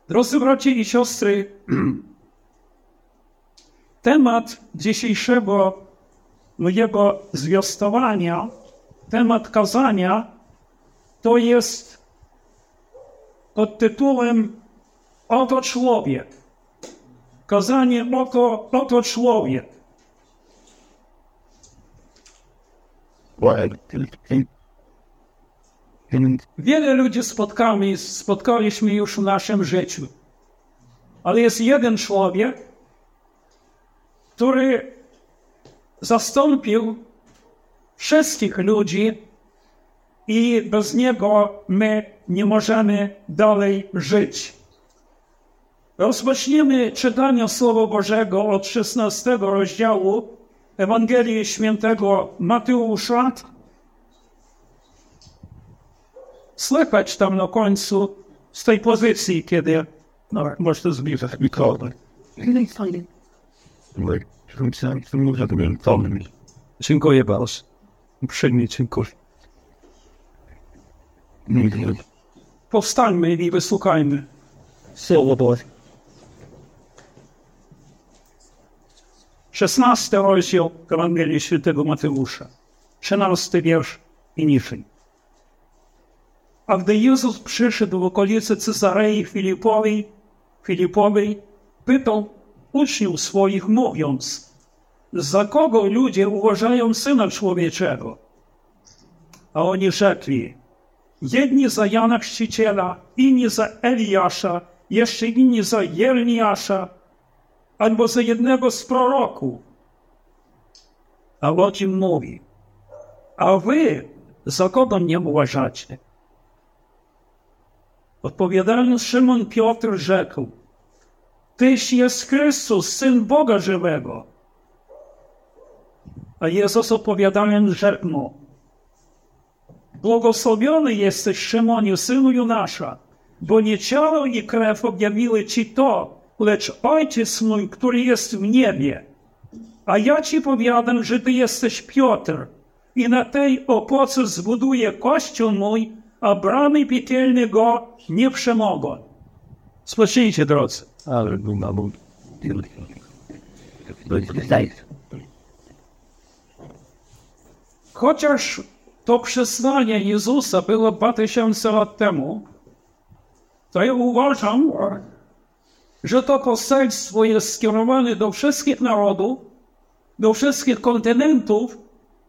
Drodzy bracia i siostry, temat dzisiejszego mojego zwiastowania, temat kazania, to jest pod tytułem Oto człowiek. Kazanie oto człowiek. Wiele ludzi spotkaliśmy już w naszym życiu, ale jest jeden człowiek, który zastąpił wszystkich ludzi i bez niego my nie możemy dalej żyć. Rozpoczniemy czytanie Słowa Bożego od 16 rozdziału Ewangelii Świętego Mateusza. Słychać tam na końcu z tej pozycji, kiedy może to zbliżać mikrofon. Dziękuję bardzo. Uprzejmie dziękuję. Powstańmy i wysłuchajmy Słowa Bożego. 16 rozdział Ewangelii Świętego Mateusza, 13 wiersz i niżej. A gdy Jezus przyszedł w okolice Cezarei Filipowej, pytał uczniów swoich, mówiąc: za kogo ludzie uważają Syna Człowieczego? A oni rzekli: jedni za Jana Chrzciciela, inni za Eliasza, jeszcze inni za Jeremiasza, albo za jednego z proroków. A o tym mówi: a wy za kogo mnie uważacie? Odpowiadając, Szymon Piotr rzekł: Tyś jest Chrystus, Syn Boga żywego. A Jezus odpowiadając rzekł mu: błogosławiony jesteś, Szymonie, synu Jonasza, bo nie ciało i krew objawiły ci to, lecz Ojciec mój, który jest w niebie. A ja ci powiadam, że ty jesteś Piotr i na tej opoce zbuduję Kościół mój, a bramy piekielne go nie przemogą. Spocznijcie, drodzy. Chociaż to przesłanie Jezusa było 2000 lat temu, to ja uważam, że to poselstwo jest skierowane do wszystkich narodów, do wszystkich kontynentów,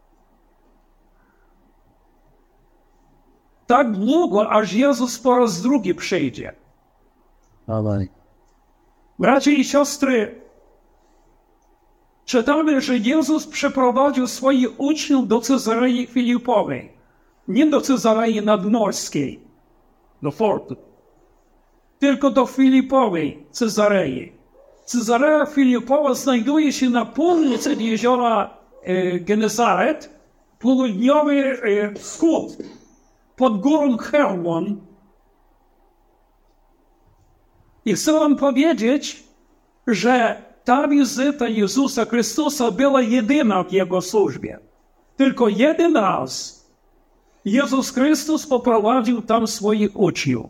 tak długo, aż Jezus po raz drugi przyjdzie. Amen. Bracia i siostry, czytamy, że Jezus przeprowadził swoich uczniów do Cezarei Filipowej, nie do Cezarei Nadmorskiej, do Fortu, tylko do Filipowej Cezarei. Cezarea Filipowa znajduje się na północy jeziora Genezaret, południowy wschód, pod górą Hermon. I chcę wam powiedzieć, że ta wizyta Jezusa Chrystusa była jedyna w Jego służbie. Tylko jeden raz Jezus Chrystus poprowadził tam swoich uczniów.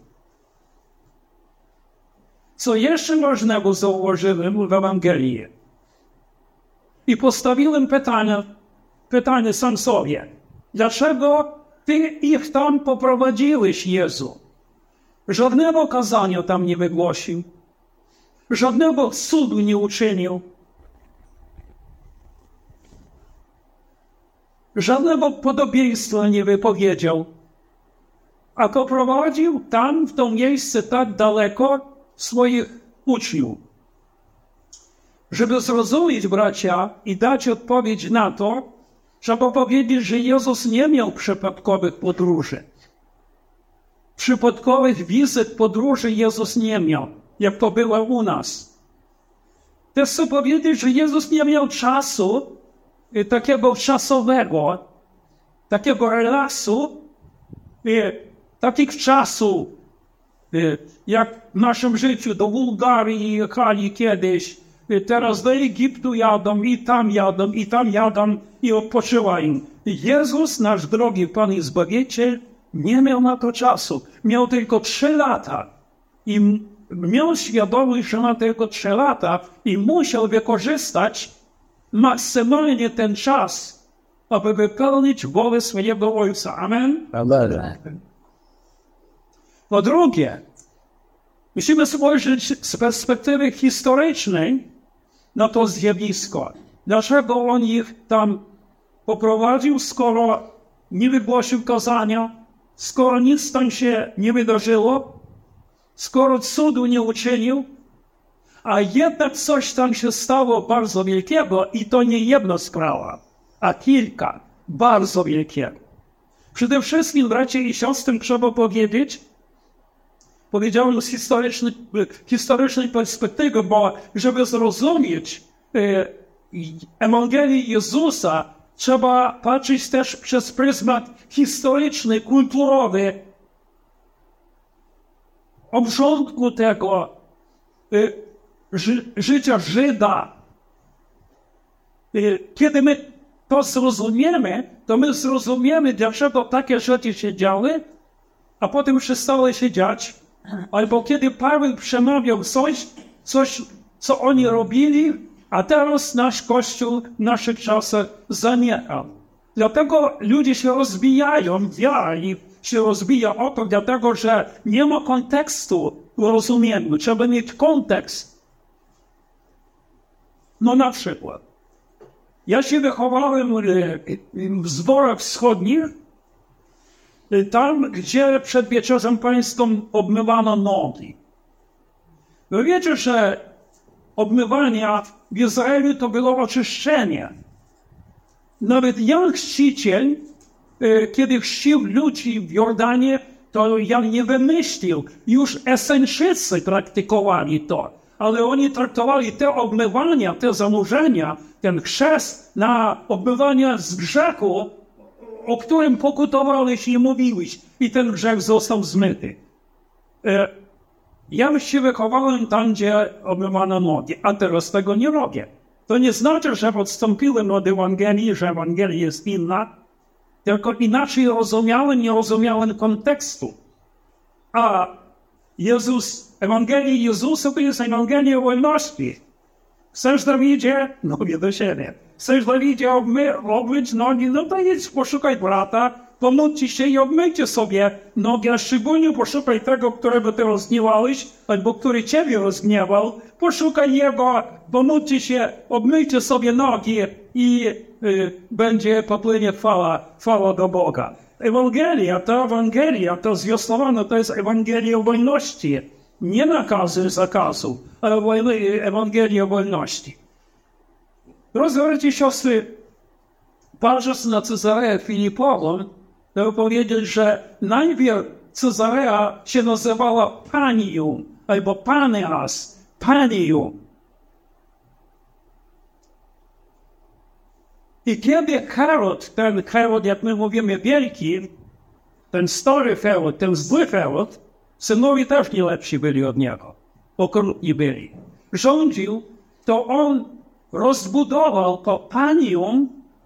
Co jeszcze ważnego zauważyłem w Ewangelii? I postawiłem pytanie sam sobie. Dlaczego ty ich tam poprowadziłeś, Jezu? Żadnego kazania tam nie wygłosił. Żadnego cudu nie uczynił. Żadnego podobieństwa nie wypowiedział. A poprowadził tam, w to miejsce tak daleko, swoich uczniów. Żeby zrozumieć, bracia, i dać odpowiedź na to, trzeba powiedzieć, że Jezus nie miał przypadkowych podróży. Przypadkowych wizyt, podróży Jezus nie miał, jak to było u nas. Też chcę powiedzieć, że Jezus nie miał czasu takiego czasowego, takiego relaksu, takich czasów, jak w naszym życiu do Bułgarii jechali kiedyś, teraz do Egiptu jadą i tam jadą, i tam jadą i odpoczywają. Jezus, nasz drogi Pan i Zbawiciel, nie miał na to czasu. Miał tylko 3 lata. I miał świadomość, że ma tylko 3 lata i musiał wykorzystać maksymalnie ten czas, aby wypełnić wolę swojego ojca. Amen? Amen. Po drugie, musimy spojrzeć z perspektywy historycznej na to zjawisko. Dlaczego on ich tam poprowadził, skoro nie wygłosił kazania, skoro nic tam się nie wydarzyło, skoro cudu nie uczynił, a jednak coś tam się stało bardzo wielkiego i to nie jedna sprawa, a kilka bardzo wielkiego. Przede wszystkim, bracia i siostry, trzeba powiedziałem z historycznej perspektywy, bo żeby zrozumieć Ewangelię Jezusa, trzeba patrzeć też przez pryzmat historyczny, kulturowy, obrządku tego życia Żyda. Kiedy my to zrozumiemy, to my zrozumiemy, dlaczego takie rzeczy się działy, a potem przestały się dziać. Albo kiedy Paweł przemawiał coś, co oni robili, a teraz nasz Kościół w naszych czasach zaniechał. Dlatego ludzie się rozbijają, wiara się rozbija o to, dlatego że nie ma kontekstu w rozumieniu. Trzeba mieć kontekst. No na przykład, ja się wychowałem w zborach wschodnich, tam, gdzie przed wieczerzą pańską obmywano nogi. Wy wiecie, że obmywania w Izraelu to było oczyszczenie. Nawet Jan Chrzciciel, kiedy chrzcił ludzi w Jordanie, to Jan nie wymyślił. Już Eseńczycy praktykowali to. Ale oni traktowali te obmywania, te zanurzenia, ten chrzest na obmywania z grzechu, o którym pokutowałeś i mówiłeś, i ten grzech został zmyty. Ja się wychowałem tam, gdzie obmywano nogi, a teraz tego nie robię. To nie znaczy, że odstąpiłem od Ewangelii, że Ewangelia jest inna, tylko inaczej nie rozumiałem kontekstu. A Ewangelia Jezusa to jest Ewangelia wolności. Chcesz, Dawidzie? Mówię do siebie. Chcesz, Dawidzie, obmyć nogi? No to idź, poszukaj brata, pomódźcie się i obmyjcie sobie nogi, a szczególnie poszukaj tego, którego ty rozgniewałeś, albo który ciebie rozgniewał. Poszukaj jego, pomódźcie się, obmyjcie sobie nogi i będzie popłynie chwała do Boga. Ewangelia, to zwiastowana, to jest Ewangelia wolności. Nie nakazy, zakazu, ale Ewangelia wolności. Drodzy siostry, patrząc na Cezareę Filipową, to powiedzieć, że najpierw Cezarea się nazywała Panium, albo Paneas, Panium. I kiedy Herod, ten Herod, jak my mówimy, wielki, ten stary Herod, ten zły Herod, synowie też nie lepsi byli od niego, okrutni byli. Rządził, to on rozbudował to Panium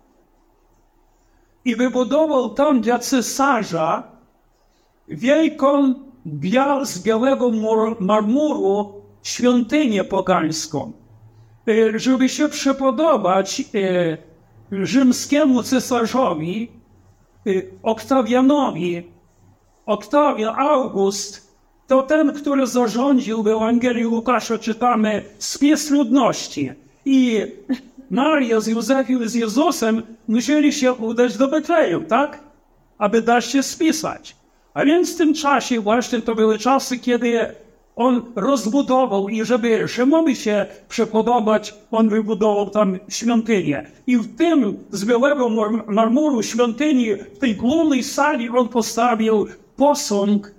i wybudował tam dla cesarza wielką z białego marmuru świątynię pogańską, żeby się przypodobać rzymskiemu cesarzowi Oktawianowi. Oktawian August to ten, który zarządził w Ewangelii Łukasza, czytamy, spis ludności. I Maria z Józefem, z Jezusem musieli się udać do Betlejem, tak? Aby dać się spisać. A więc w tym czasie właśnie to były czasy, kiedy on rozbudował i żeby Rzymowi się przypodobać, on wybudował tam świątynię. I w tym z białego marmuru świątyni, w tej głównej sali on postawił posąg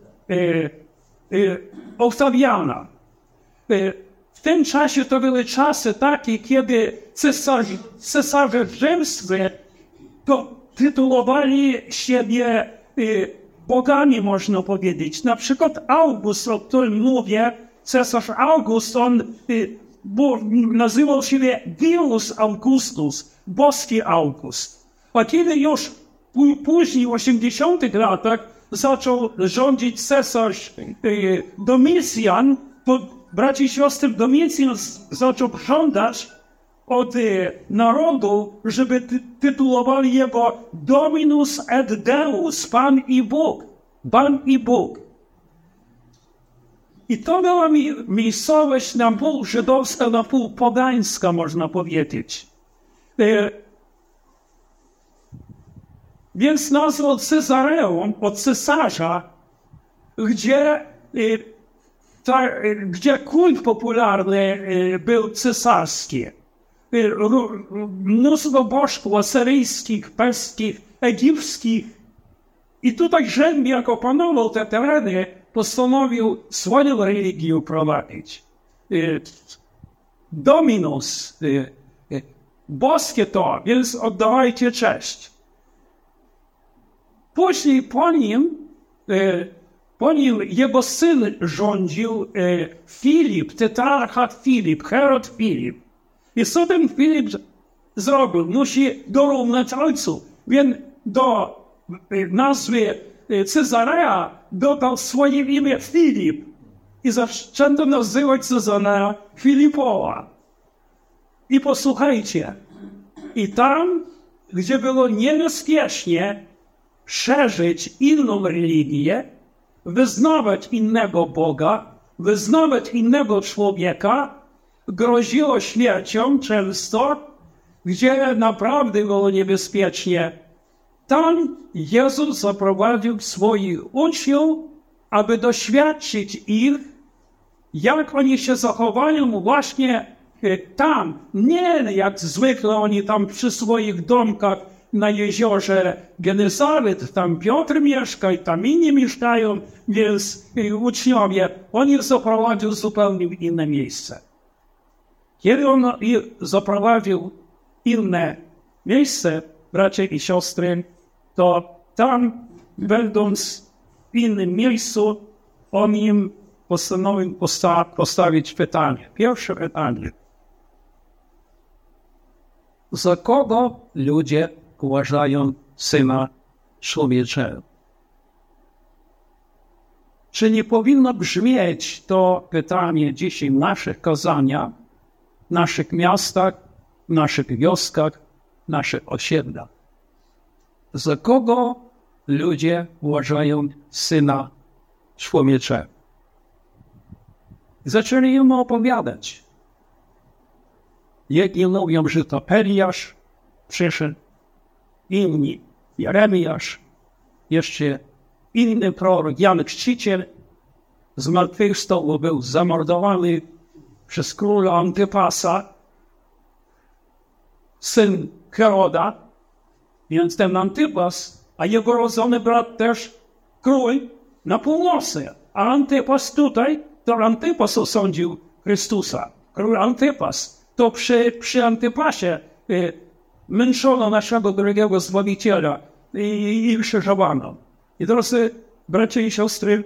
Oktawiana. W tym czasie to były czasy takie, kiedy cesarze rzymscy to tytułowali siebie bogami, można powiedzieć. Na przykład August, o którym mówię, cesarz August, on nazywał siebie Deus Augustus, boski August. A kiedy już później, w 80 latach, zaczął rządzić cesarz Domicjan, braci i siostry, Domicjan zaczął żądać od narodu, żeby tytułowali jego Dominus et Deus, Pan i Bóg. Pan i Bóg. I to była miejscowość na pół żydowska, na pół pogańska, można powiedzieć. Więc nazwał Cezareą od cesarza, gdzie kult popularny był cesarski. Mnóstwo bożków asyryjskich, perskich, egipskich. I tutaj Rzym, jak opanował te tereny, postanowił swoją religię prowadzić. Dominus, boskie to, więc oddawajcie cześć. Później po nim jego syn rządził Filip, tetrarchat Filip, Herod Filip. I co ten Filip zrobił? Musi dorównać ojcu. Więc do nazwy Cezarea dodał swoje imię Filip. I zaczęto nazywać Cezarea Filipowa. I posłuchajcie, i tam, gdzie było niebezpiecznie szerzyć inną religię, wyznawać innego Boga, wyznawać innego człowieka, groziło śmiercią często, gdzie naprawdę było niebezpiecznie. Tam Jezus zaprowadził swoich uczniów, aby doświadczyć ich, jak oni się zachowają właśnie tam. Nie jak zwykle oni tam przy swoich domkach na jeziorze Genezaret, tam Piotr mieszka i tam inni mieszkają, więc uczniowie, on ich zaprowadził zupełnie w inne miejsce. Kiedy on ich zaprowadził w inne miejsce, bracia i siostry, to tam, będąc w innym miejscu, on im postanowił postawić pytanie. Pierwsze pytanie. Za kogo ludzie uważają Syna Człowieczego? Czy nie powinno brzmieć to pytanie dzisiaj w naszych kazaniach, w naszych miastach, w naszych wioskach, w naszych osiedlach? Za kogo ludzie uważają Syna Człowieczego? Zaczęli im opowiadać. Jedni mówią, że to Eliasz przyszedł, inni Jeremiasz, jeszcze inny prorok, Jan Chrzciciel, zmartwychwstał, był zamordowany przez króla Antypasa, syn Heroda, więc ten Antypas, a jego rodzony brat też król na północy, a Antypas tutaj, to Antypas osądził Chrystusa. Król Antypas, to przy Antypasie męczono naszego drogiego Zbawiciela i krzyżowano. I drodzy bracia i siostry,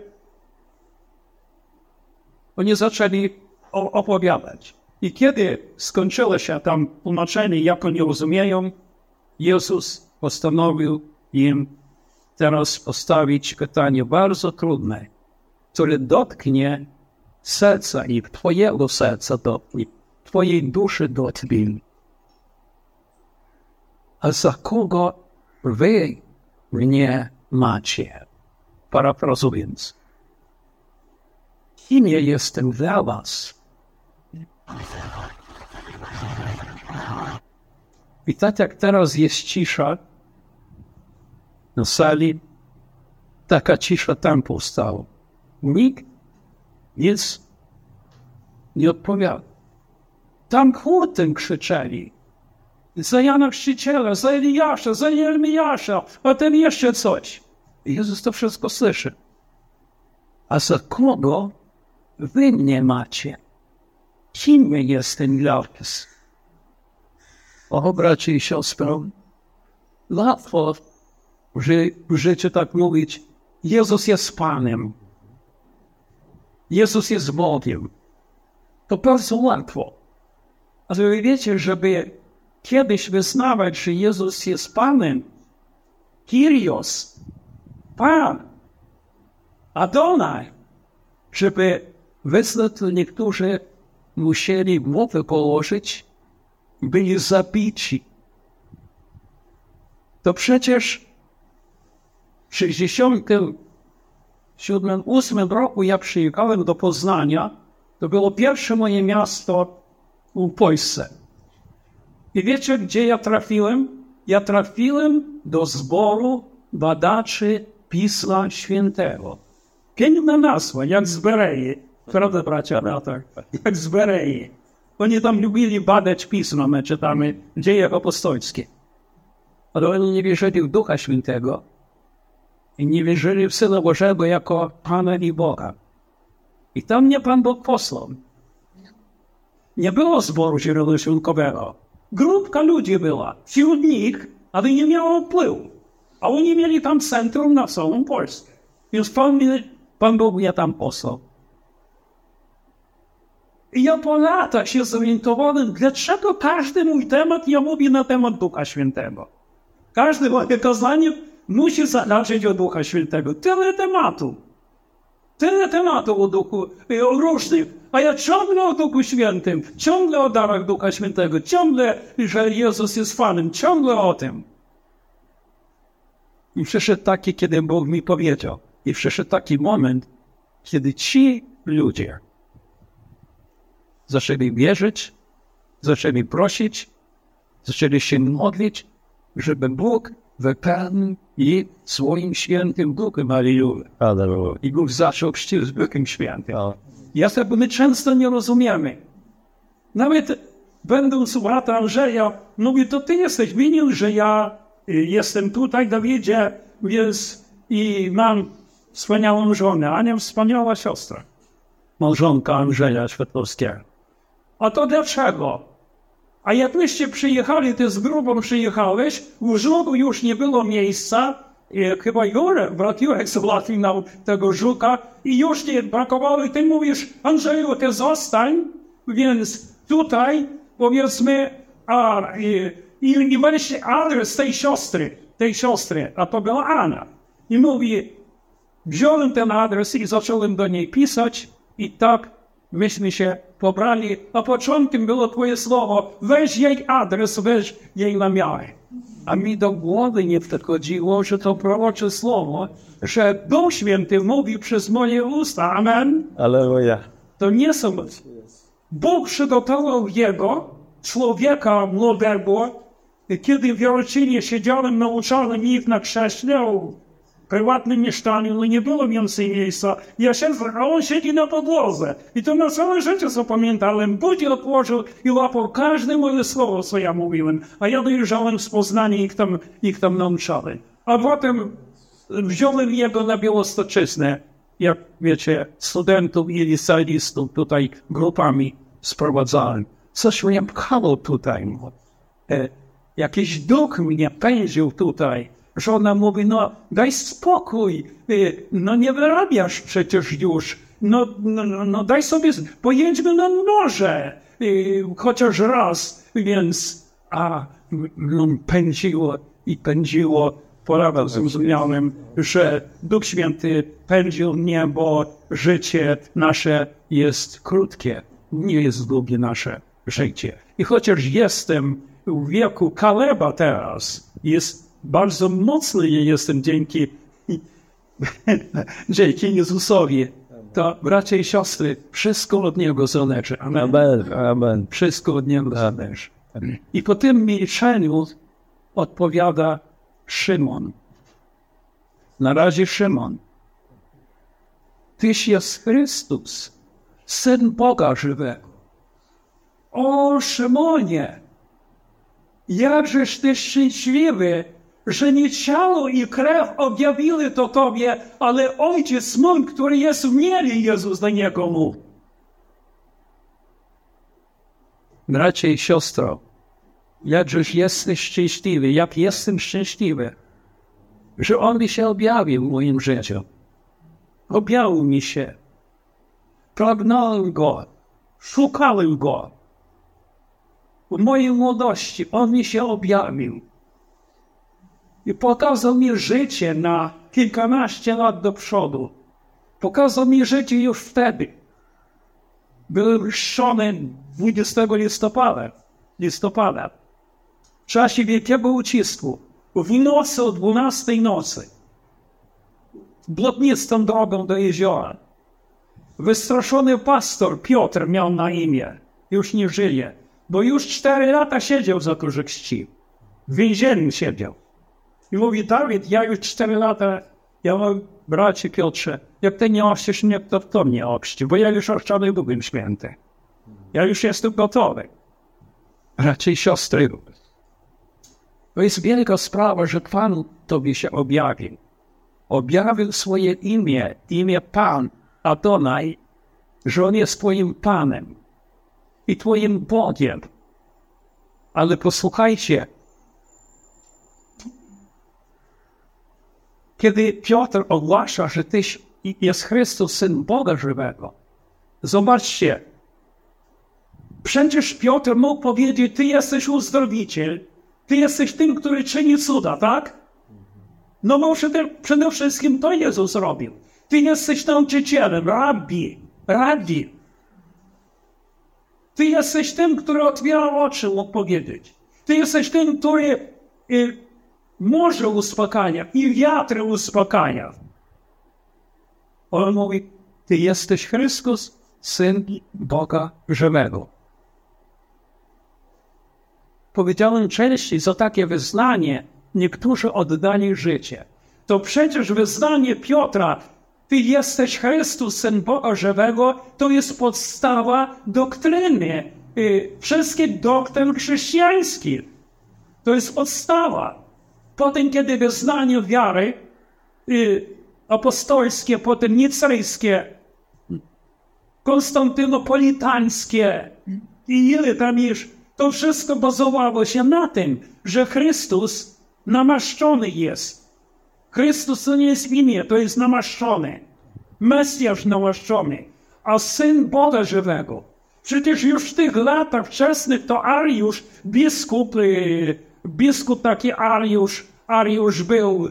oni zaczęli opowiadać. I kiedy skończyło się tam tłumaczenie, jak oni rozumieją, Jezus postanowił im teraz postawić pytanie bardzo trudne, które dotknie serca i twojego serca dotknie, twojej duszy dotknie. A za kogo wy mnie macie? Parafrazując. Kim ja jestem dla was? I tak jak teraz jest cisza na sali, taka cisza tam powstała. Nikt nic nie odpowiada. Tam hurtem krzyczeli. Za Jana Chrzciciela, za Eliasza, za Jeremiasza, a ten jeszcze coś. I Jezus to wszystko słyszy. A za kogo wy mnie macie? Kim ja jestem dla was? O, bracia i siostry, łatwo w życiu tak mówić, Jezus jest Panem. Jezus jest Bogiem. To bardzo łatwo. Ale wy wiecie, żeby kiedyś wyznawać, że Jezus jest Panem, Kyrios, Pan, Adonai, żeby Wystarczy niektórzy musieli głowę położyć, byli zabici. To przecież w 1967-1968 roku ja przyjechałem do Poznania. To było pierwsze moje miasto w Polsce. I wiecie, gdzie ja trafiłem? Ja trafiłem do zboru badaczy Pisma Świętego. Piękna nazwa, jak z Berei. Prawda, bracia? Jak z Berei. Oni tam lubili badać Pisma, my czytamy Dzieje Apostolskie. Ale oni nie wierzyli w Ducha Świętego i nie wierzyli w Syna Bożego jako Pana i Boga. I tam mnie Pan Bóg posłał. Nie było zboru zielonoświątkowego. Grupka ludzi była. Wśród nich, ale nie miało wpływu. A oni mieli tam centrum na całą Polskę. Więc Pan Bóg mnie tam posłał. I ja po latach się zorientowałem, dlaczego każdy mój temat ja mówię na temat Ducha Świętego. Każde moje kazanie musi zacząć od Ducha Świętego. Tyle tematów o Duchu, o różnych. A ja ciągle o Duchu Świętym, ciągle o darach Ducha Świętego, ciągle, że Jezus jest Panem, ciągle o tym. I przyszedł taki, kiedy Bóg mi powiedział. I przyszedł taki moment, kiedy ci ludzie zaczęli wierzyć, zaczęli prosić, zaczęli się modlić, żeby Bóg wypełnił ich swoim świętym Duchem. Alleluja. I Bóg zaczął chrzcić z Duchem Świętym. Ja sobie my często nie rozumiemy. Nawet będąc u brata Andrzeja, mówi, to ty jesteś winien, że ja jestem tutaj, Dawidzie, więc i mam wspaniałą żonę, Ania wspaniała siostra. Małżonka Andrzeja Światłowskiego. A to dlaczego? A jak myście przyjechali, ty z grupą przyjechałeś, w żuku już nie było miejsca, i chyba brat Jurek załatwił nam tego żuka i już nie brakowało i ty mówisz, Andrzeju, ty zostań, więc tutaj, powiedzmy, i weź adres tej siostry, a to była Anna. I mówi, wziąłem ten adres i zacząłem do niej pisać i tak myśmy się pobrali, a początkiem było twoje słowo, weź jej adres, weź jej namiary. A mi do głowy nie wchodziło, że to prorocze słowo, że Duch Święty mówi przez moje usta. Amen. Alleluja. To nie są. Bóg przygotował jego, człowieka młodego, kiedy w Jarocinie siedziałem, nauczałem ich na krześle, w prywatnym mieszkaniu, no nie było więcej miejsca. Ja siedzę, a on siedzi na podłodze. I to na całe życie zapamiętałem. Bóg otworzył i łapał każde moje słowo, co ja mówiłem. A ja dojeżdżałem z Poznania i ich tam nauczałem. A potem wziąłem jego na Białostoczyznę. Jak wiecie, studentów i licealistów tutaj grupami sprowadzałem. Coś mnie pchało tutaj. Jakiś duch mnie pędził tutaj. Żona mówi, no daj spokój, no nie wyrabiasz przecież już, no daj sobie, pojedźmy na morze, chociaż raz, więc, pędziło, poradę zrozumiałem, że Duch Święty pędził mnie, bo życie nasze jest krótkie, nie jest długie nasze życie. I chociaż jestem w wieku Kaleba teraz, bardzo mocny jestem dzięki Jezusowi. To bracia i siostry, wszystko od Niego zależy. Amen. Amen. Wszystko od Niego zależy. I po tym milczeniu odpowiada Szymon. Na razie Szymon. Tyś jest Chrystus, Syn Boga żywego. O Szymonie, jakżeś ty szczęśliwy, że nie ciało i krew objawiły to tobie, ale Ojciec mój, który jest w niebie, Jezus do niego mówi. Bracie i siostro, jakżeś jesteś szczęśliwy, jak jestem szczęśliwy, że On mi się objawił w moim życiu. Objawił mi się. Pragnąłem Go, szukałem Go. W mojej młodości On mi się objawił. I pokazał mi życie na kilkanaście lat do przodu. Pokazał mi życie już wtedy. byłem chrzczony 20 listopada. W czasie wielkiego ucisku, w nocy o 12 nocy, blotnistą drogą do jeziora. Wystraszony pastor Piotr miał na imię, już nie żyje, bo już 4 lata siedział za to, że chrzcił. W więzieniu siedział. I mówi: Dawid, ja już 4 lata, ja mówię: bracie Piotrze, jak ty nie ochrzcisz mnie, to kto mnie ochrzci, bo ja już ochrzczony Duchem Świętym. Ja już jestem gotowy. Raczej siostry. To jest wielka sprawa, że Pan tobie się objawił. Objawił swoje imię Pan, Adonai, że On jest twoim Panem i twoim Bogiem. Ale posłuchajcie, kiedy Piotr ogłasza, że Tyś jest Chrystus, Syn Boga żywego, zobaczcie, przecież Piotr mógł powiedzieć: Ty jesteś uzdrowiciel, Ty jesteś tym, który czyni cuda, tak? No może przede wszystkim to Jezus robił. Ty jesteś nauczycielem, rabbi. Ty jesteś tym, który otwiera oczy, mógł powiedzieć. Ty jesteś tym, który morze uspokania i wiatry uspokania. On mówi: Ty jesteś Chrystus, Syn Boga żywego. Powiedziałem częściej, za takie wyznanie niektórzy oddali życie. To przecież wyznanie Piotra: Ty jesteś Chrystus, Syn Boga żywego, to jest podstawa doktryny, wszystkich doktryn chrześcijańskich. To jest podstawa. Potem, kiedy wyznanie wiary apostolskie, potem nicejskie, konstantynopolitańskie i ile tam już, to wszystko bazowało się na tym, że Chrystus namaszczony jest. Chrystus to nie jest imię, to jest namaszczony. Mesjasz namaszczony, a Syn Boga żywego. Przecież już w tych latach wczesnych to Ariusz, biskup taki Ariusz był,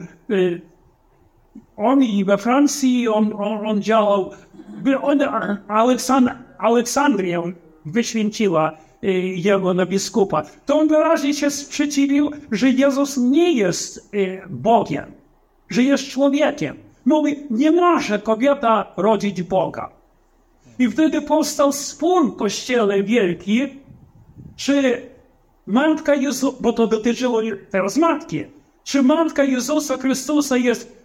on i we Francji on działał, Aleksandria wyświęciła jego na biskupa. To on wyraźnie się sprzeciwił, że Jezus nie jest Bogiem, że jest człowiekiem. Mówi: nie może kobieta rodzić Boga. I wtedy powstał spór w Kościele wielki, czy Matka Jezusa, bo to dotyczyło teraz Matki, czy Matka Jezusa Chrystusa jest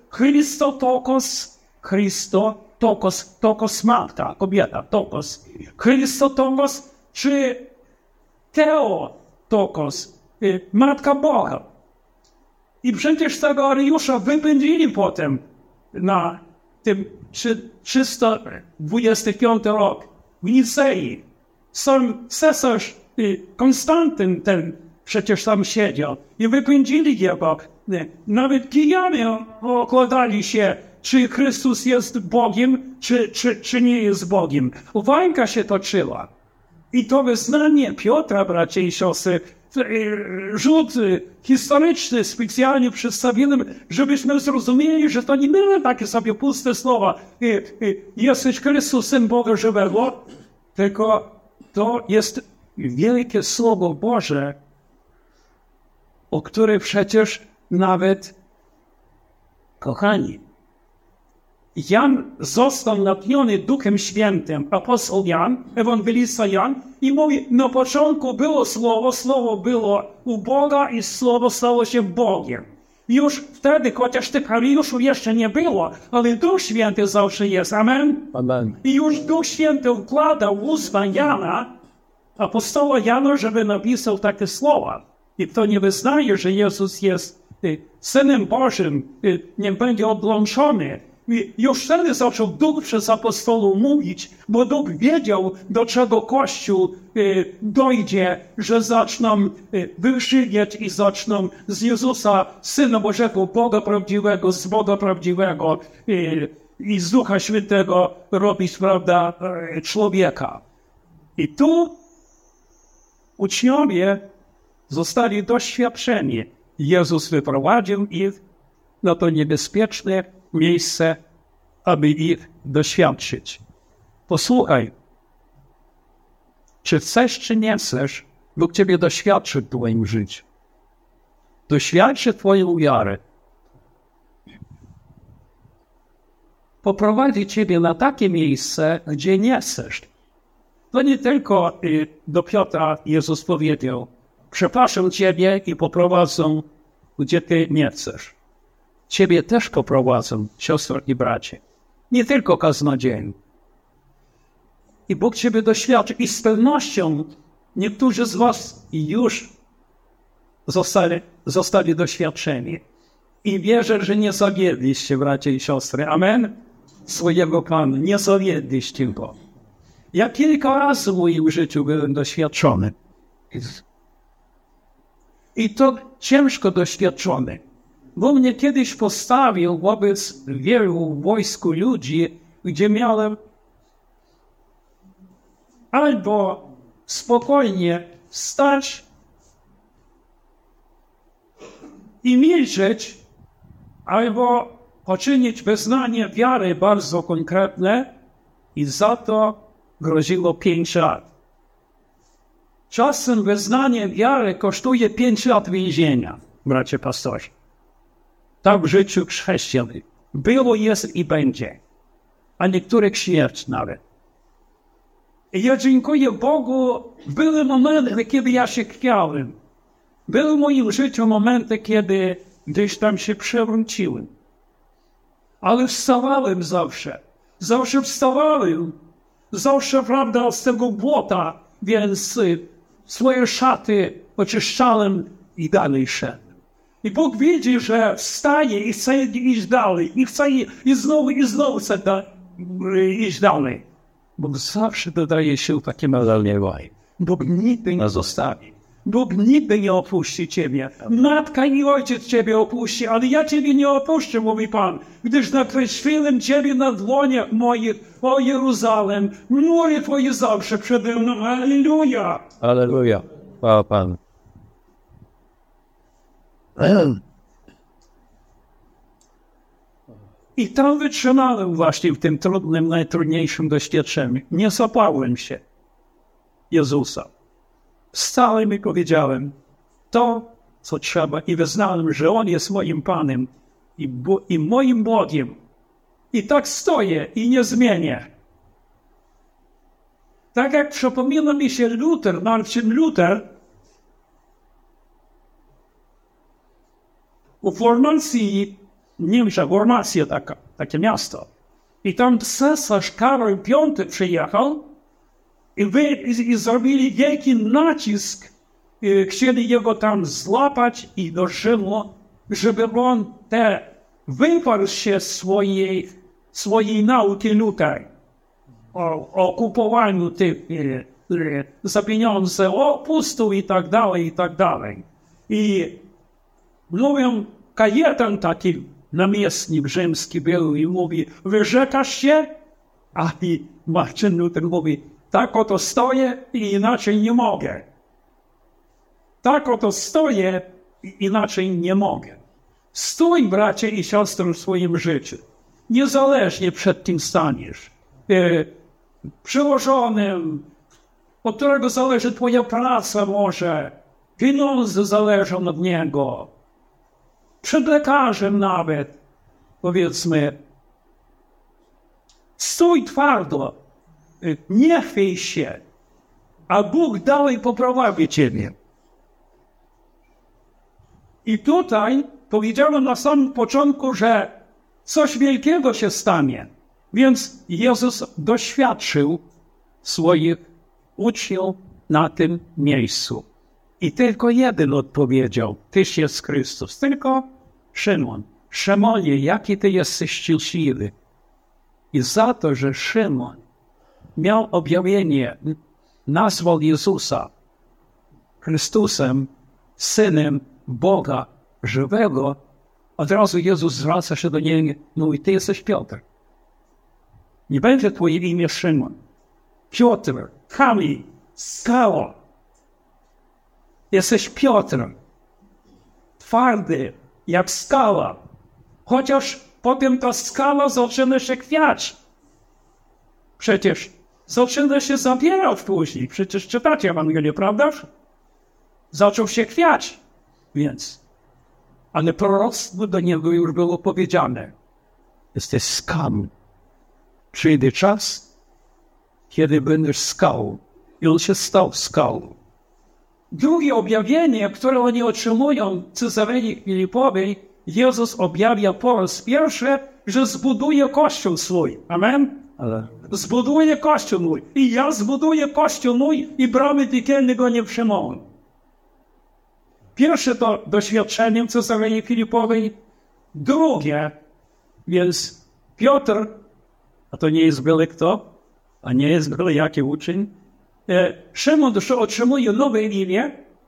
Tokos Matka, kobieta, Tokos. Tokos, czy Tokos, Matka Boga. I przecież tego Ariusza wypędzili potem na tym 325 rok w Nicei. Sam cesarz Konstantyn ten przecież tam siedział i wypędzili jego. Nawet kijanie okładali się, czy Chrystus jest Bogiem, czy nie jest Bogiem. Wojna się toczyła. I to wyznanie Piotra, bracia i siostry, rzut historyczny specjalnie przedstawiłem, żebyśmy zrozumieli, że to nie były takie sobie puste słowa: jesteś Chrystus, Syn Boga żywego, tylko to jest wielkie Słowo Boże, o które przecież nawet, kochani, Jan został napełniony Duchem Świętym, apostoł Jan, ewangelista Jan, i mówi: na początku było Słowo, Słowo było u Boga i Słowo stało się Bogiem. Już wtedy, chociaż tych Ariuszów jeszcze nie było, ale Duch Święty zawsze jest. Amen? Amen. I już Duch Święty wkładał w usta Jana, apostoła Jana, żeby napisał takie słowa. I kto nie wyznaje, że Jezus jest Synem Bożym, nie będzie odłączony. I już wtedy zaczął Duch przez apostołów mówić, bo Duch wiedział, do czego Kościół dojdzie, że zaczną wyżywiać i zaczną z Jezusa, Syna Bożego, Boga prawdziwego, z Boga prawdziwego i z Ducha Świętego robić, prawda, człowieka. I tu uczniowie zostali doświadczeni. Jezus wyprowadził ich na to niebezpieczne miejsce, aby ich doświadczyć. Posłuchaj, Czy chcesz, czy nie chcesz, Bóg ciebie doświadczy w twoim życiu. Doświadczy twoją wiarę. Poprowadzi ciebie na takie miejsce, gdzie nie chcesz. To nie tylko do Piotra Jezus powiedział: przepraszam ciebie i poprowadzę, gdzie ty nie chcesz. Ciebie też poprowadzą, siostro i bracie. Nie tylko kaznodziei. I Bóg ciebie doświadczy. I z pewnością niektórzy z was już zostali doświadczeni. I wierzę, że nie zawiedliście, bracia i siostry. Amen? Swojego Pana. Nie zawiedliście Go. Ja kilka razy w moim życiu byłem doświadczony. I to ciężko doświadczony. Bo mnie kiedyś postawił wobec wielu wojsku ludzi, gdzie miałem albo spokojnie stać i milczeć, albo poczynić wyznanie wiary bardzo konkretne i za to groziło 5 lat. Czasem wyznanie wiary kosztuje 5 lat więzienia, bracie pastorzy. Tak w życiu chrześcijan było, jest i będzie, a niektórych śmierć nawet. I ja dziękuję Bogu, były momenty, kiedy ja się chwiałem. Były w moim życiu momenty, kiedy gdzieś tam się przewróciłem. Ale wstawałem zawsze. Zawsze wstawałem. Zawsze, prawda, z tego błota, więc swoje szaty oczyszczałem i dalej szedłem. I Bóg widzi, że wstaje i chce iść dalej. I chce i znowu chce iść dalej. Bóg zawsze dodaje sił takim alelewaj. Bóg nigdy nie zostawi. Bóg nigdy nie opuści ciebie. Matka i ojciec ciebie opuści, ale ja ciebie nie opuszczę, mówi Pan, gdyż nakreśliłem ciebie na dłoniach moich, o Jeruzalem. Mury twoje zawsze przede mną. Alleluja! Alleluja. Chwała Panu. I tam wytrzymałem właśnie w tym trudnym, najtrudniejszym doświadczeniu. Nie zapałem się Jezusa. Wstałem i powiedziałem to, co trzeba, i wyznałem, że On jest moim Panem i moim Bogiem. I tak stoję i nie zmienię. Tak jak przypomina mi się Marcin Luther, u Formacji, Niemczech, Formacja takie miasto. I tam cesarz Karol V przyjechał i zrobili wielki nacisk. Chcieli jego tam złapać i do Rzymu, żeby on wyparł się swojej nauki Luther o kupowaniu tych za pieniądze, o pustu i tak dalej, i tak dalej. I mówią, Kajetan taki namiestnik rzymski był i mówi, wyrzekasz się? A i Marcin Luther mówi, tak oto stoję i inaczej nie mogę. Tak oto stoję i inaczej nie mogę. Stój, bracie i siostry, w swoim życiu. Niezależnie przed kim staniesz. Przełożonym, od którego zależy twoja praca może. Pieniądze zależą od niego. Przed lekarzem nawet, powiedzmy. Stój twardo, nie chwiej się, a Bóg dalej poprowadzi ciebie. I tutaj powiedziałem na samym początku, że coś wielkiego się stanie. Więc Jezus doświadczył swoich uczniów na tym miejscu. I tylko jeden odpowiedział, Tyś jest Chrystus. Tylko Szymon. Szymonie, jaki Ty jesteś szczęśliwy. I za to, że Szymon miał objawienie, nazwał Jezusa Chrystusem, Synem Boga żywego, od razu Jezus zwraca się do niego, mówi, Ty jesteś Piotr. Nie będzie twoje imię Szymon. Piotr, kamień, skała. Jesteś Piotrem. Twardy, jak skała. Chociaż potem ta skała zaczyna się kwiać. Przecież zaczyna się zabierać później. Przecież czytacie Ewangelię, prawdaż? Zaczął się kwiać, więc. Ale proroctwo do niego już było powiedziane. Jesteś skał. Przyjdzie czas, kiedy będziesz skał. I on się stał skałą. Drugie objawienie, które oni otrzymują w Cezarei Filipowej, Jezus objawia po raz pierwszy, że zbuduje Kościół swój. Amen? Zbuduje Kościół mój. I ja zbuduję Kościół mój i bramy piekielne go nie przemogą. Pierwsze to doświadczenie w Cezarei Filipowej. Drugie, więc Piotr, a to nie jest byle kto, a nie jest byle jaki uczeń, Szymon otrzymuje nowe imię,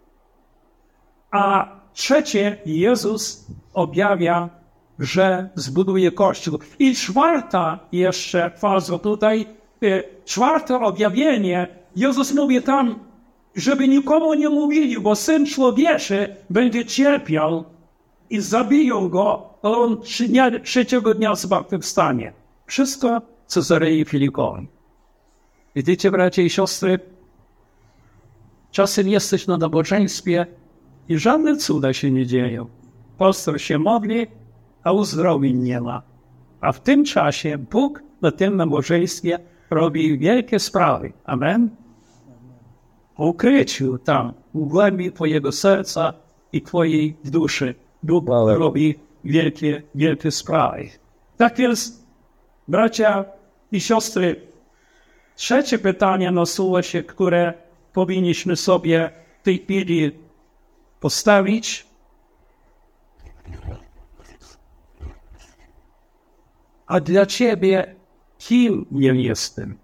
a trzecie, Jezus objawia, że zbuduje Kościół. I czwarta jeszcze faza tutaj, czwarte objawienie, Jezus mówi tam, żeby nikomu nie mówili, bo Syn Człowieczy będzie cierpiał i zabiją go, a on trzeciego dnia zmartwychwstanie. Wszystko w Cezarei Filipowej. Widzicie, bracia i siostry, czasem jesteś na nabożeństwie i żadne cuda się nie dzieją. Pastor się modli, a uzdrowień nie ma. A w tym czasie Bóg na tym nabożeństwie robi wielkie sprawy. Amen? W ukryciu tam, w głębi twojego serca i twojej duszy Bóg robi wielkie sprawy. Tak więc, bracia i siostry, trzecie pytanie nasuwa się, które powinniśmy sobie w tej chwili postawić. A dla ciebie kim ja jestem?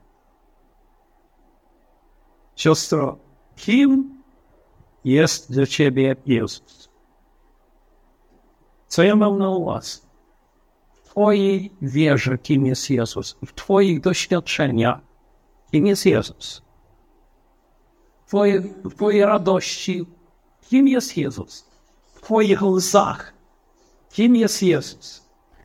Siostro, kim jest dla ciebie Jezus? Co ja mam na uwadze? W twojej wierze, kim jest Jezus? W twoich doświadczeniach, kim jest Jezus? W twojej radości, kim jest Jezus? W twoich łzach, kim jest Jezus?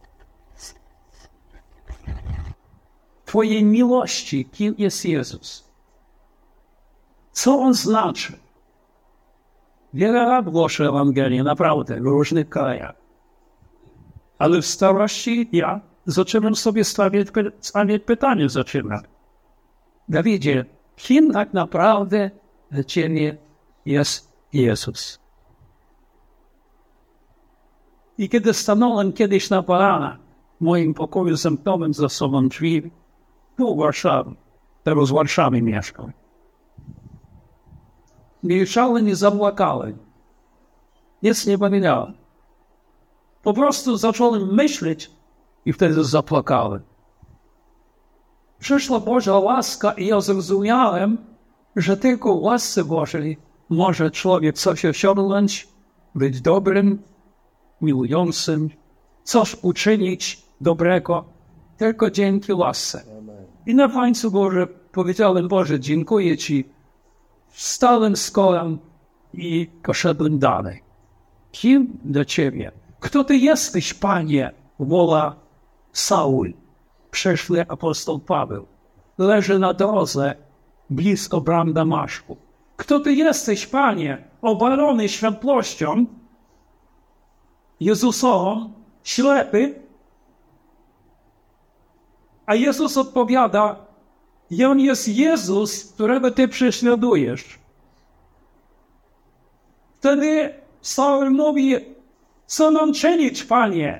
W twojej miłości, kim jest Jezus? Co On znaczy? Wiele lat głoszę Ewangelię, naprawdę, w różnych krajach. Ale w starości ja zaczynam sobie stawiać pytanie, Dawidzie, kim tak naprawdę dla ciebie jest Jezus? I kiedy stanąłem kiedyś na poranach w moim pokoju, zamknąłem za sobą drzwi, tu w Warszawie, teraz w Warszawie mieszkam. Milczałem i zapłakałem. Nic nie powiedziałem. Po prostu zacząłem myśleć i wtedy zapłakałem. Przyszła Boża łaska i ja zrozumiałem, że tylko w łasce Bożej może człowiek coś osiągnąć, być dobrym, miłującym, coś uczynić dobrego, tylko dzięki łasce. I na końcu Boże powiedziałem, Boże, dziękuję Ci. Wstałem z kolan i poszedłem dalej. Kim dla Ciebie? Kto Ty jesteś, Panie? Woła Saul, przyszły apostoł Paweł. Leży na drodze blisko bram Damaszku. Kto Ty jesteś, Panie? Obalony światłością Jezusową, ślepy. A Jezus odpowiada, Jan jest Jezus, którego Ty prześladujesz. Wtedy Saul mówi, co mam czynić, Panie?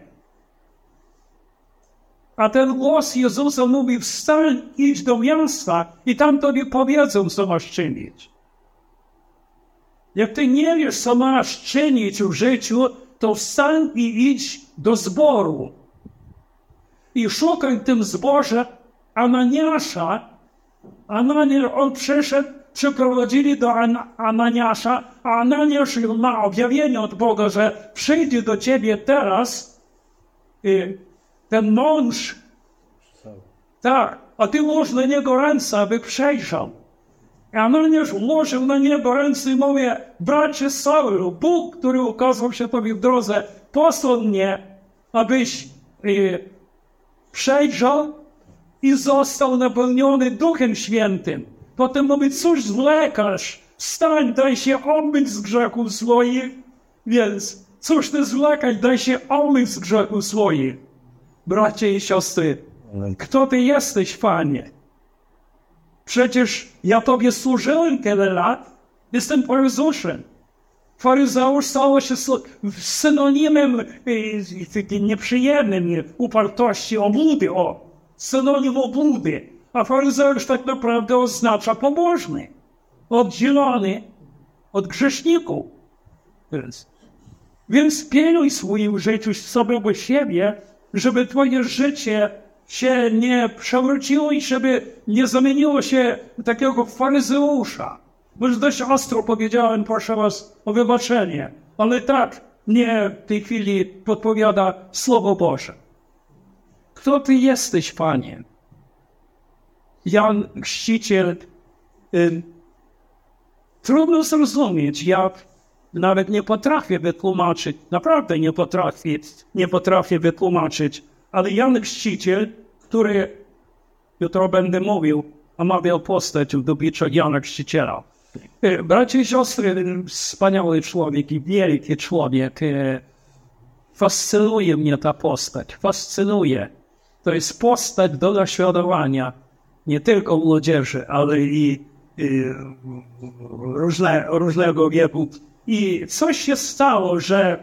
A ten głos Jezusa mówi, wstań, idź do miasta i tam Tobie powiedzą, co masz czynić. Jak Ty nie wiesz, co masz czynić w życiu, to wstań i idź do zboru. I szukaj w tym zborze Ananiasza. On przyszedł, przyprowadzili do Ananiasza, a Ananiasz ma objawienie od Boga, że przyjdzie do ciebie teraz ten mąż, tak, a ty włóż na niego ręce, aby przejrzał. I Ananiasz włożył na niego ręce i mówi, bracie Saulu, Bóg, który ukazał się tobie w drodze, posłał mnie, abyś przejrzał i został napełniony Duchem Świętym. Potem mówi, cóż zwlekasz? Wstań, daj się omyć z grzechów swoich. Więc cóż ty zwlekać, daj się omyć z grzechów swoich. Bracia i siostry, kto ty jesteś, Panie? Przecież ja Tobie służyłem tyle lat. Jestem faryzeuszem. Faryzeusz stało się synonimem nieprzyjemnym upartości, obłudy, synonim obłudy. A faryzeusz tak naprawdę oznacza pobożny, oddzielony od grzeszników. Więc pilnuj w swoim życiu samego siebie, żeby Twoje życie się nie przewróciło i żeby nie zamieniło się w takiego faryzeusza. Bo już dość ostro powiedziałem, proszę was o wybaczenie, ale tak mnie w tej chwili podpowiada Słowo Boże. Kto Ty jesteś, Panie? Jan Chrzciciel, trudno zrozumieć, ja nawet nie potrafię wytłumaczyć, naprawdę nie potrafię wytłumaczyć, ale Jan Chrzciciel, który, jutro będę mówił, omawiał postać w obliczu Jana Chrzciciela. Bracia i siostry, wspaniały człowiek i wielki człowiek. Fascynuje mnie ta postać, fascynuje. To jest postać do naśladowania nie tylko młodzieży, ale i różnego wieku. I coś się stało,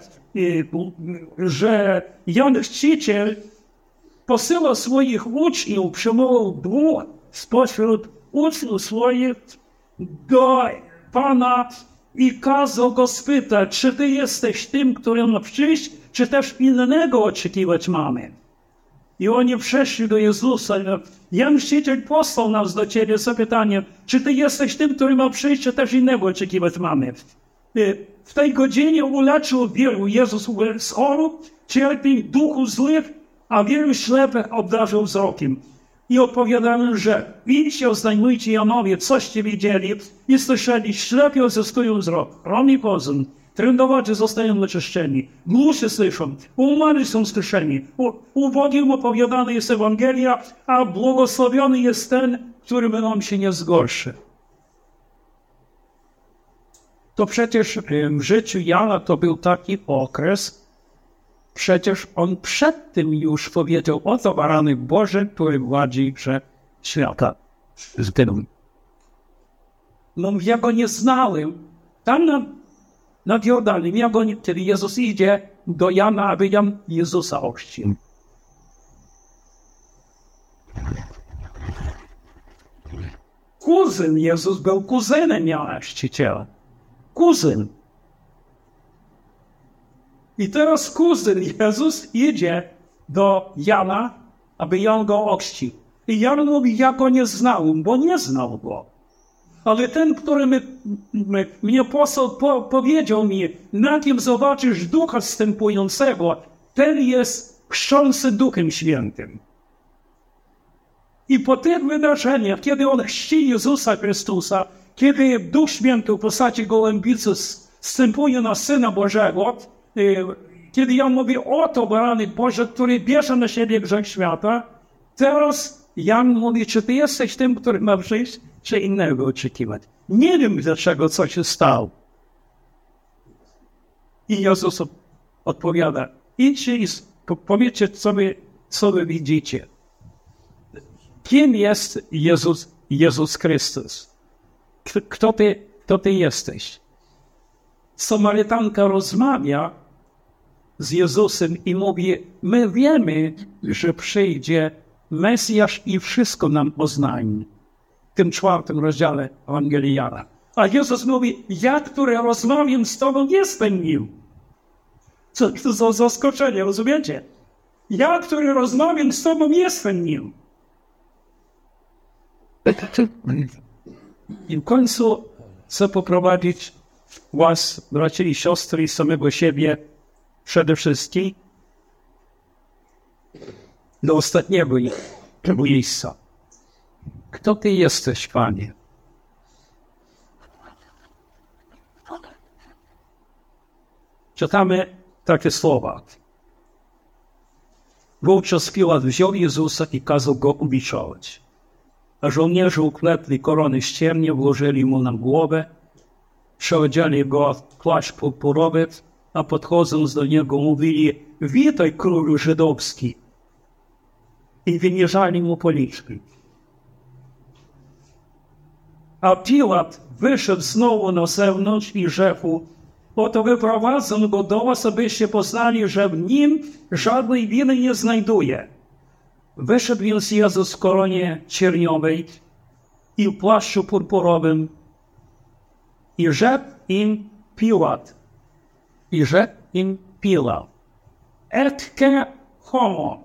że Jan Chrzciciel posyłał swoich uczniów, przywołał dwóch spośród uczniów swoich do Pana i kazał go spytać, czy Ty jesteś tym, który ma przyjść, czy też innego oczekiwać mamy. I oni przeszli do Jezusa. Jan Chrzciciel posłał nas do Ciebie z zapytaniem, czy Ty jesteś tym, który ma przyjść, czy też innego oczekiwać mamy. W tej godzinie uleczył wielu Jezus z chorób, cierpień, duchów złych, a wielu ślepych obdarzył wzrokiem. I opowiadano, że idźcie, oznajmujcie Janowie, coście widzieli i słyszeli, ślepi odzyskują wzrok, chromi chodzą, trędowacze zostają oczyszczeni, głuszy słyszą, umarli są skrzeszeni, ubogim opowiadana jest Ewangelia, a błogosławiony jest ten, który nam się nie zgorszy. To przecież w życiu Jana to był taki okres, przecież on przed tym już powiedział, oto baranek Boży, który gładzi grzech świata. No ja go nie znałem. Tam nad Jordanem, kiedy Jezus idzie do Jana, aby Jan Jezusa ochrzcił. Kuzyn Jezus był kuzynem Jana Chrzciciela. Kuzyn. I teraz kuzyn Jezus idzie do Jana, aby Jan go ochrzcił. I Jan mówi, ja go nie znałem, bo nie znał go. Ale ten, który mnie posłał, powiedział mi, na kim zobaczysz Ducha zstępującego, ten jest chrzczący Duchem Świętym. I po tych wydarzeniach, kiedy on chrzci Jezusa Chrystusa, kiedy Duch Święty w postaci gołębicy zstępuje na Syna Bożego, kiedy Jan mówi, oto baranek Boży, który bierze na siebie grzech świata, teraz Jan mówi, czy ty jesteś tym, który ma przyjść, czy innego oczekiwać. Nie wiem dlaczego, co się stało. I Jezus odpowiada, idźcie i powiedzcie, co wy widzicie. Kim jest Jezus Chrystus? Kto ty jesteś? Samarytanka rozmawia z Jezusem i mówi, my wiemy, że przyjdzie Mesjasz i wszystko nam oznajmi. W tym 4 rozdziale Ewangelii Jana. A Jezus mówi, ja, który rozmawiam z Tobą, jestem nim. Co to za zaskoczenie, rozumiecie? Ja, który rozmawiam z Tobą, jestem nim. I w końcu chcę poprowadzić was, bracia i siostry, i samego siebie przede wszystkim do ostatniego miejsca. Kto Ty jesteś, Panie? Czytamy takie słowa. Wówczas Piłat wziął Jezusa i kazał go ubiczować. A żołnierze uklepli korony ściernie, włożyli mu na głowę, przeodziali go w płaszcz purpurowy, a podchodząc do niego mówili: witaj, królu żydowski! I wymierzali mu policzki. A Piłat wyszedł znowu na zewnątrz i rzekł: oto wyprowadzę go do was, abyście poznali, że w nim żadnej winy nie znajduje. Wyszedł więc Jezus w koronie cierniowej i w płaszczu purpurowym i rzekł im Piłat, etke homo.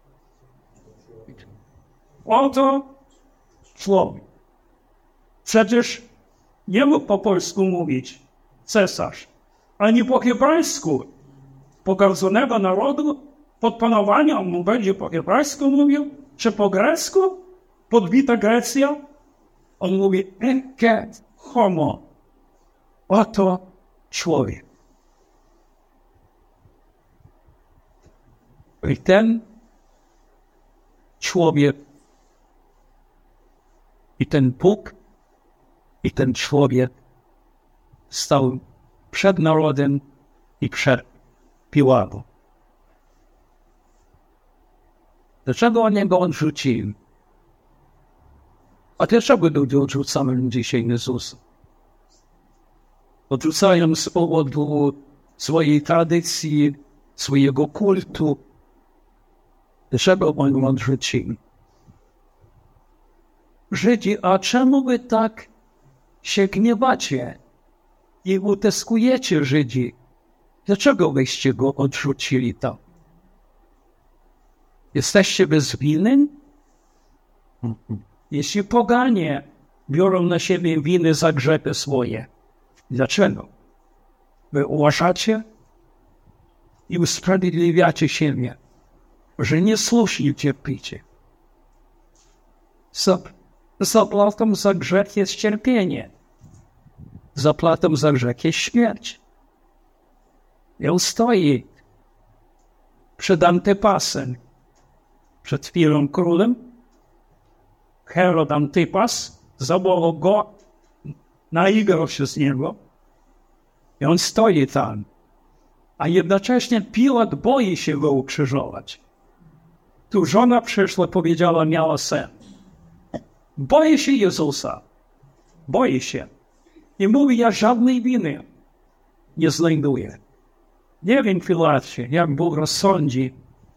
Oto człowiek. Przecież nie mógł po polsku mówić cesarz, ani po hebrajsku. Pogardzonego narodu pod panowaniem on będzie po hebrajsku mówił, czy po grecku? Podbita Grecja? On mówi eke homo. Oto człowiek. I ten człowiek, i ten Bóg, i ten człowiek stał przed narodem i przed Piłatem. Dlaczego o niego odrzucili? A dlaczego ludzie odrzucają dzisiaj Jezusa? Odrzucają z powodu swojej tradycji, swojego kultu. Dlaczego oni odrzucili? Żydzi, a czemu wy tak się gniewacie i utyskujecie Żydzi? Dlaczego wyście go odrzucili tam? Jesteście bez winy? Jeśli poganie biorą na siebie winy za grzechy swoje, dlaczego? Wy uważacie i usprawiedliwiacie siebie, że niesłusznie cierpicie. Zapłatą za grzech jest cierpienie. Zapłatą za grzech jest śmierć. I on stoi przed Antypasem, przed chwilą królem. Herod Antypas zawołał go, naigrał się z niego. I on stoi tam. A jednocześnie Piłat boi się go ukrzyżować. Tu żona przyszła, powiedziała, miała sen. Boję się Jezusa. Boję się. I mówi, ja żadnej winy nie znajduję. Nie wiem, Piłacie, jak Bóg rozsądzi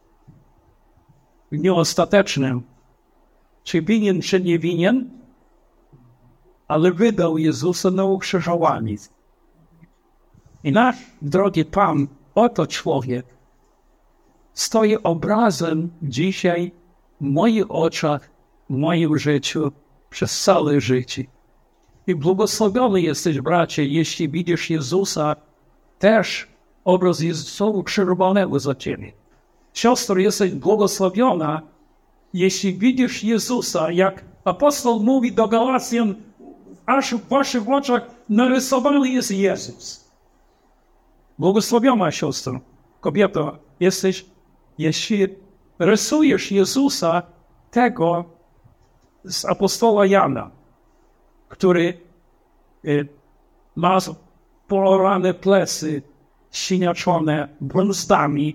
w dniu ostatecznym, czy winien, czy nie winien, ale wydał Jezusa na ukrzyżowanie. I nasz drogi Pan, oto człowiek, stoi obrazem dzisiaj w moich oczach, w moim życiu, przez całe życie. I błogosławiony jesteś, bracie, jeśli widzisz Jezusa, też obraz Jezusa ukrzyżowanego za ciebie. Siostro, jesteś błogosławiona, jeśli widzisz Jezusa, jak apostoł mówi do Galacjan, aż w waszych oczach narysowany jest Jezus. Błogosławiona siostro, kobieto, jesteś, jeśli rysujesz Jezusa, tego z apostoła Jana, który ma porane plecy, siniaczone brązdami,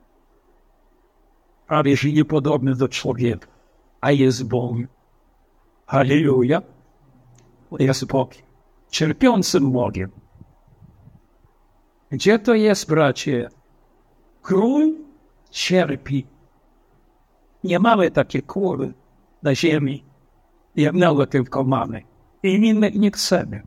prawie że niepodobny do człowieka, a jest Bogiem. Halleluja! Jest Bogiem, cierpiącym Bogiem. Gdzie to jest, bracie? Król cierpi. Nie mamy takie króli na ziemi, jednego tylko mamy. I innych nie chcemy.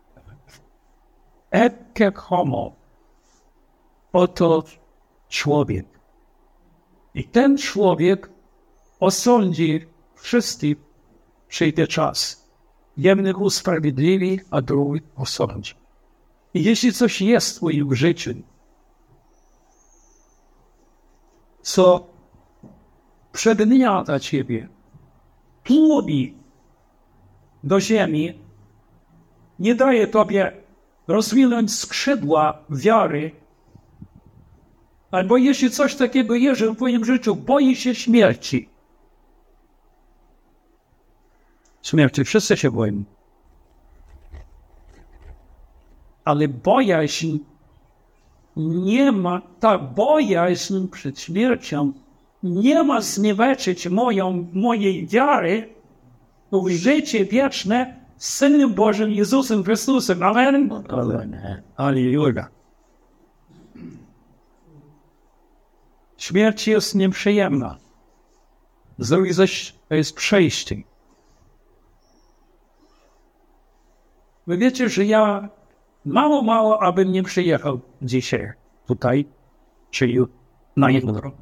Ecce homo. Oto człowiek. I ten człowiek osądzi wszystkich, przyjdzie czas. Jednych usprawiedliwi, a drugich osądzi. I jeśli coś jest w twoim życiu, co przedmiata ciebie, tłumi do ziemi, nie daje tobie rozwinąć skrzydła wiary, Albo jeśli coś takiego jest, że w twoim życiu boi się śmierci. Śmierci wszyscy się boją. Ale bojaźń nie ma, ta bojaźń przed śmiercią nie ma zniweczyć mojej wiary w życie wieczne z Synem Bożym Jezusem Chrystusem. Amen? Alleluja. Śmierć jest nieprzyjemna. Z drugiej zaś to jest przejście. Wy wiecie, że ja mało, abym nie przyjechał dzisiaj tutaj, czy na jutro.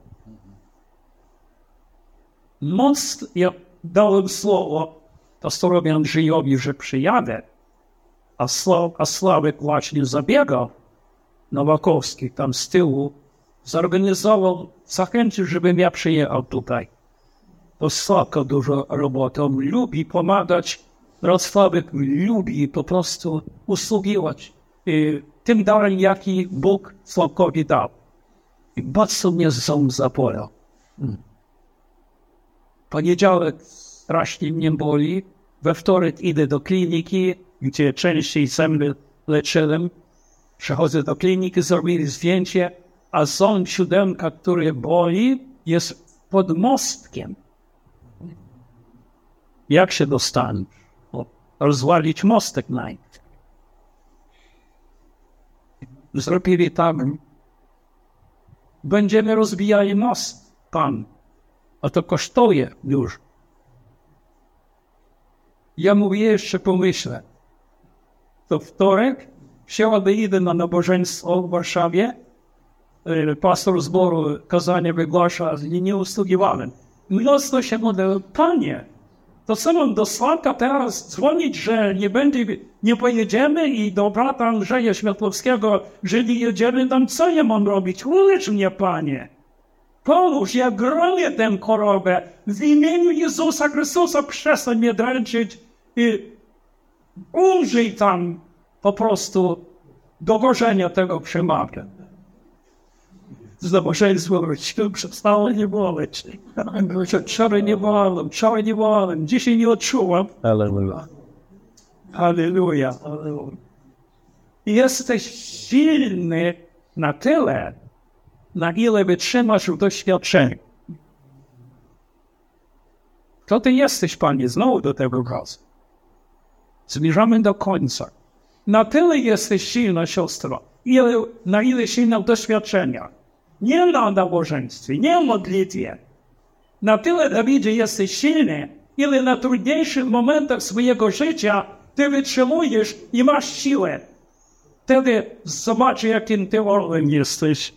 Ja dałem słowo pastorowi Andrzejowi, że przyjadę, a Sławek właśnie zabiegał Nowakowski tam z tyłu, zorganizował, zachęcił, żebym ja przyjechał tutaj. To Sławka dużo roboty, on lubi pomagać, Sławek lubi po prostu usługiwać tym darem, jaki Bóg Sławkowi dał. I bardzo mnie ząb zabolał. Poniedziałek strasznie mnie boli, we wtorek idę do kliniki, gdzie częściej zęby leczyłem. Przechodzę do kliniki, zrobili zdjęcie, a ząb 7, który boli, jest pod mostkiem. Jak się dostanę? Rozwalić mostek najpierw. Zrobili tak. Będziemy rozbijali most, Pan. A to kosztuje już. Ja mówię, jeszcze pomyślę. To wtorek, w środę idę na nabożeństwo w Warszawie. Pastor zboru kazanie wygłasza, nie usługiwałem. Mnóstwo się modlę, Panie, to co mam do Sławka teraz dzwonić, że nie pojedziemy i do brata Andrzeja Światłowskiego, że nie jedziemy tam, co ja mam robić? Ulecz mnie, Panie. Pomóż, ja gromię tę chorobę. W imieniu Jezusa Chrystusa przestań mnie dręczyć i umrzyj tam po prostu do gorzenia tego przemaga. Zabożeństwo przestało nie boleć. Wczoraj nie bolałem, dzisiaj nie odczułam. Halleluja. Halleluja. Jesteś silny na tyle, na ile wytrzymasz w doświadczeniu. To ty jesteś, Panie, znowu do tego razu. Zmierzamy do końca. Na tyle jesteś silna, siostro, na ile silna w doświadczeniach. Nie na nabożeństwie, nie w modlitwie. Na tyle, Dawidzie, jesteś silny, ile na trudniejszych momentach swojego życia ty wytrzymujesz i masz siłę. Wtedy zobacz, jakim ty orłem jesteś.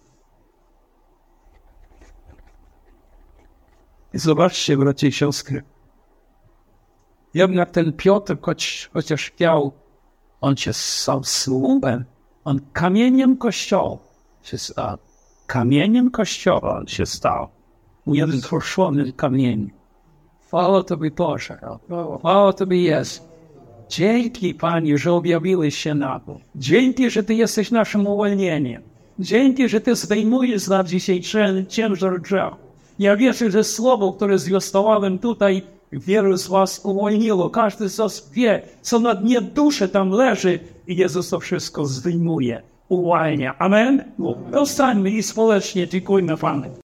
I zobaczcie, bracia i siostry. Jednak ten Piotr, chociaż chciał, on się stał słupem, on kamieniem kościoła się stał. Kamieniem kościoła on się stał. Jeden zruszony kamień. Chwała Tobie, Boże. Chwała Tobie jest. Dzięki, Panie, że objawiłeś się nam. Dzięki, że Ty jesteś naszym uwolnieniem. Dzięki, że Ty zdejmujesz z nas dzisiaj ciężar grzechu. Ja wierzę, że słowo, które zwiastowałem tutaj, wielu z was uwolniło. Każdy z was wie, co na dnie duszy tam leży i Jezus to wszystko zdejmuje, uwalnia. Amen? Powstańmy i społecznie dziękujmy Panu.